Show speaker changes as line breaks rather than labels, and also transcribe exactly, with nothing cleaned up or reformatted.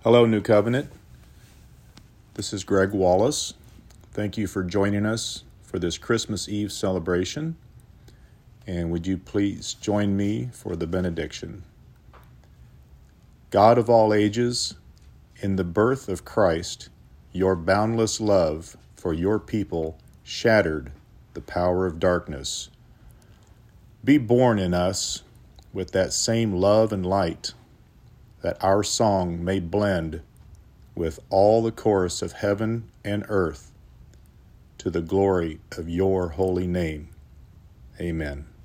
Hello, New Covenant. This is Greg Wallace. Thank you for joining us for this Christmas Eve celebration. And would you please join me for the benediction? God of all ages, in the birth of Christ, your boundless love for your people shattered the power of darkness. Be born in us with that same love and light, that our song may blend with all the chorus of heaven and earth to the glory of your holy name. Amen.